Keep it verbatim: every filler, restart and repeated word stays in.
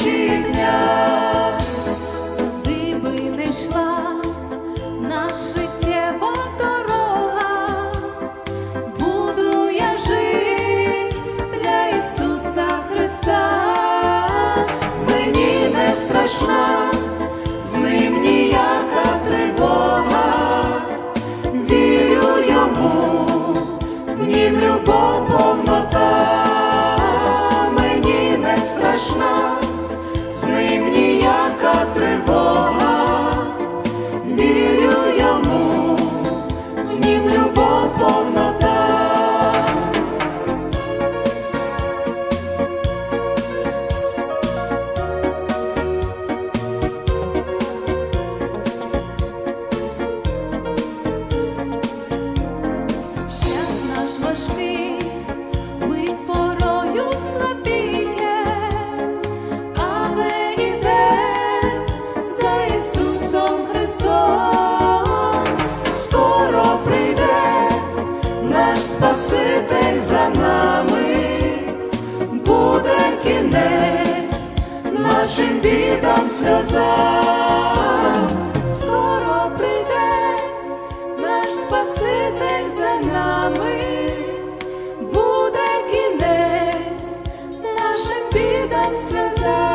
ночі дня. Куди би не йшла наша життєва дорога, буду я жить для Ісуса Христа. Мені не страшна, з ним ніяка тривога, вірю йому, в нім любов повнота. Мені не страшна, з ним ніяка тривога, вірю йому, в нім любов повнота. Час наш важкий, ми порою слабіє, але йдем за Ісусом Христом. Скоро прийде наш Спаситель за нами, буде кінець нашим бідам, сльозам. Скоро прийде наш Спаситель за нами, буде кінець нашим бідам, сльозам.